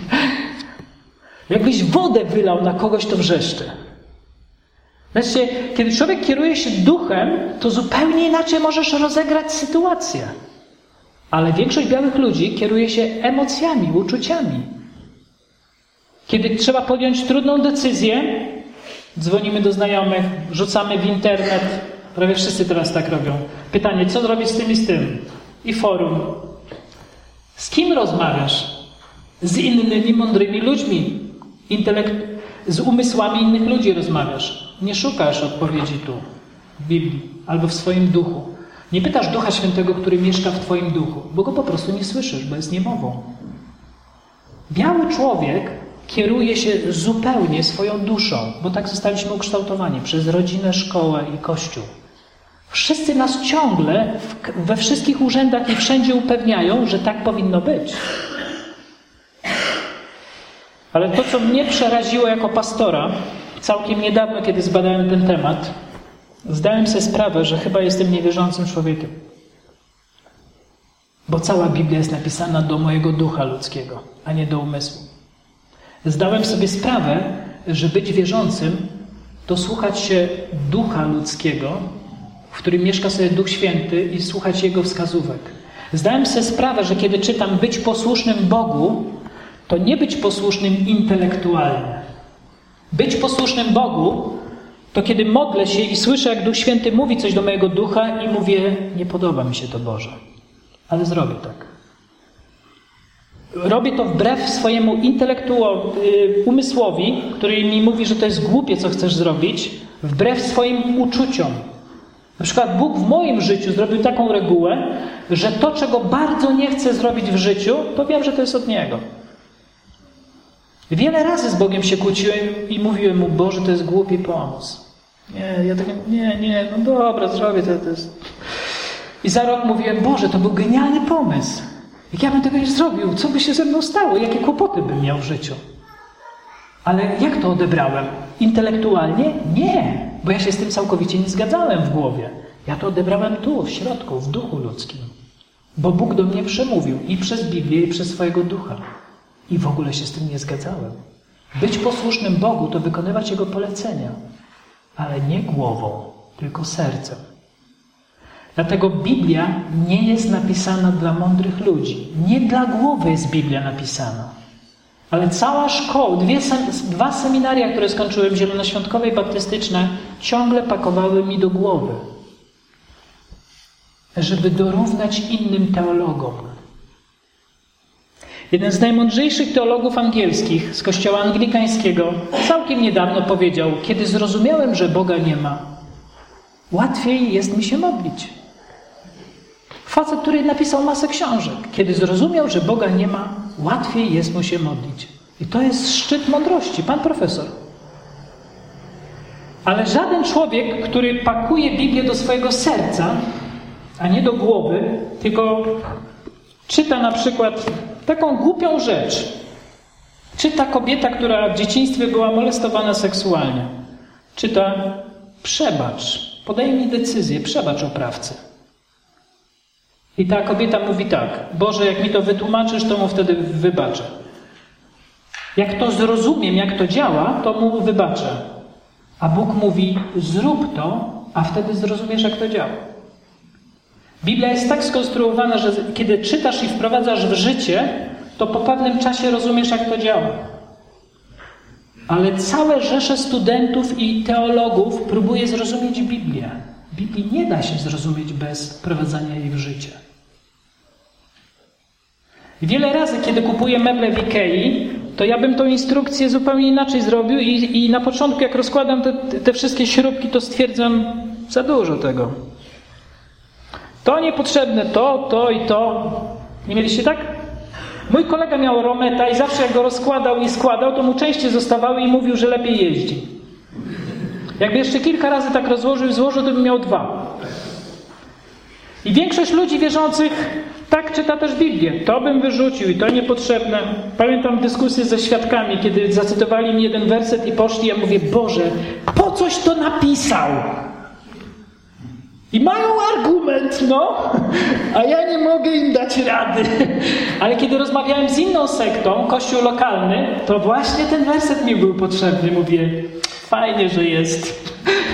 Speaker 1: Jakbyś wodę wylał na kogoś, to wrzeszczy. Znaczy, kiedy człowiek kieruje się duchem, to zupełnie inaczej możesz rozegrać sytuację. Ale większość białych ludzi kieruje się emocjami, uczuciami. Kiedy trzeba podjąć trudną decyzję, dzwonimy do znajomych, rzucamy w internet. Prawie wszyscy teraz tak robią. Pytanie, co zrobić z tym i z tym? I forum. Z kim rozmawiasz? Z innymi mądrymi ludźmi. Intelekt... Z umysłami innych ludzi rozmawiasz. Nie szukasz odpowiedzi tu, w Biblii, albo w swoim duchu. Nie pytasz Ducha Świętego, który mieszka w twoim duchu, bo go po prostu nie słyszysz, bo jest niemową. Biały człowiek kieruje się zupełnie swoją duszą, bo tak zostaliśmy ukształtowani przez rodzinę, szkołę i Kościół. Wszyscy nas ciągle we wszystkich urzędach i wszędzie upewniają, że tak powinno być. Ale to, co mnie przeraziło jako pastora, całkiem niedawno, kiedy zbadałem ten temat, zdałem sobie sprawę, że chyba jestem niewierzącym człowiekiem. Bo cała Biblia jest napisana do mojego ducha ludzkiego, a nie do umysłu. Zdałem sobie sprawę, że być wierzącym to słuchać się ducha ludzkiego, w którym mieszka sobie Duch Święty i słuchać Jego wskazówek. Zdałem sobie sprawę, że kiedy czytam być posłusznym Bogu, to nie być posłusznym intelektualnie. Być posłusznym Bogu to kiedy modlę się i słyszę, jak Duch Święty mówi coś do mojego ducha i mówię, nie podoba mi się to, Boże, ale zrobię tak. Robię to wbrew swojemu intelektuowi, umysłowi, który mi mówi, że to jest głupie, co chcesz zrobić, wbrew swoim uczuciom. Na przykład Bóg w moim życiu zrobił taką regułę, że to, czego bardzo nie chcę zrobić w życiu, to wiem, że to jest od Niego. Wiele razy z Bogiem się kłóciłem i mówiłem Mu, Boże, to jest głupi pomysł. Nie, ja tak, nie, nie, no dobra, zrobię to, to jest... I za rok mówiłem, Boże, to był genialny pomysł. Jak ja bym tego nie zrobił, co by się ze mną stało? Jakie kłopoty bym miał w życiu? Ale jak to odebrałem? Intelektualnie? Nie, bo ja się z tym całkowicie nie zgadzałem w głowie. Ja to odebrałem tu, w środku, w duchu ludzkim. Bo Bóg do mnie przemówił i przez Biblię, i przez swojego ducha. I w ogóle się z tym nie zgadzałem. Być posłusznym Bogu to wykonywać Jego polecenia. Ale nie głową, tylko sercem. Dlatego Biblia nie jest napisana dla mądrych ludzi. Nie dla głowy jest Biblia napisana. Ale cała szkoła, dwie, dwa seminaria, które skończyłem, zielonoświątkowe i baptystyczne, ciągle pakowały mi do głowy. Żeby dorównać innym teologom. Jeden z najmądrzejszych teologów angielskich z kościoła anglikańskiego całkiem niedawno powiedział, kiedy zrozumiałem, że Boga nie ma, łatwiej jest mi się modlić. Facet, który napisał masę książek, kiedy zrozumiał, że Boga nie ma, łatwiej jest mu się modlić. I to jest szczyt mądrości, pan profesor. Ale żaden człowiek, który pakuje Biblię do swojego serca, a nie do głowy, tylko czyta na przykład taką głupią rzecz. Czyta kobieta, która w dzieciństwie była molestowana seksualnie. Czyta, przebacz, podaj mi decyzję, przebacz oprawcy. I ta kobieta mówi tak, Boże, jak mi to wytłumaczysz, to mu wtedy wybaczę. Jak to zrozumiem, jak to działa, to mu wybaczę. A Bóg mówi, zrób to, a wtedy zrozumiesz, jak to działa. Biblia jest tak skonstruowana, że kiedy czytasz i wprowadzasz w życie, to po pewnym czasie rozumiesz, jak to działa. Ale całe rzesze studentów i teologów próbuje zrozumieć Biblię. Biblii nie da się zrozumieć bez wprowadzania jej w życie. Wiele razy, kiedy kupuję meble w Ikei, to ja bym tą instrukcję zupełnie inaczej zrobił i, i na początku, jak rozkładam te, te wszystkie śrubki, to stwierdzam, za dużo tego. To niepotrzebne, to, to i to. Nie mieliście tak? Mój kolega miał Rometa i zawsze jak go rozkładał i składał, to mu częściej zostawały i mówił, że lepiej jeździ. Jakby jeszcze kilka razy tak rozłożył i złożył, to by miał dwa. I większość ludzi wierzących tak czyta też Biblię. To bym wyrzucił i to niepotrzebne. Pamiętam dyskusję ze świadkami, kiedy zacytowali mi jeden werset i poszli, ja mówię, Boże, po coś to napisał? I mają argument, no, a ja nie mogę im dać rady. Ale kiedy rozmawiałem z inną sektą, kościół lokalny, to właśnie ten werset mi był potrzebny. Mówię, fajnie, że jest.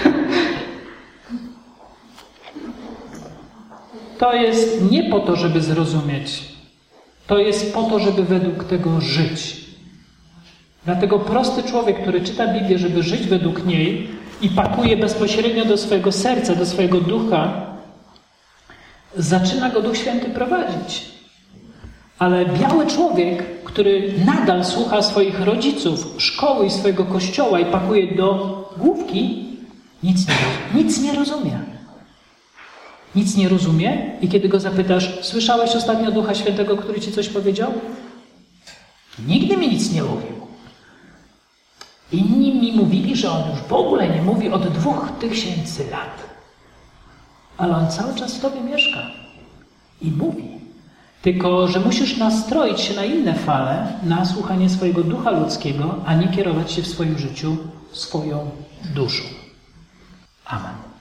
Speaker 1: To jest nie po to, żeby zrozumieć. To jest po to, żeby według tego żyć. Dlatego prosty człowiek, który czyta Biblię, żeby żyć według niej i pakuje bezpośrednio do swojego serca, do swojego ducha, zaczyna go Duch Święty prowadzić. Ale biały człowiek, który nadal słucha swoich rodziców, szkoły i swojego kościoła i pakuje do główki, nic nie, nic nie rozumie. Nic nie rozumie i kiedy go zapytasz, słyszałeś ostatnio Ducha Świętego, który ci coś powiedział? Nigdy mi nic nie mówił. Inni mi mówili, że on już w ogóle nie mówi od dwóch tysięcy lat. Ale on cały czas w tobie mieszka i mówi. Tylko, że musisz nastroić się na inne fale, na słuchanie swojego ducha ludzkiego, a nie kierować się w swoim życiu swoją duszą. Amen.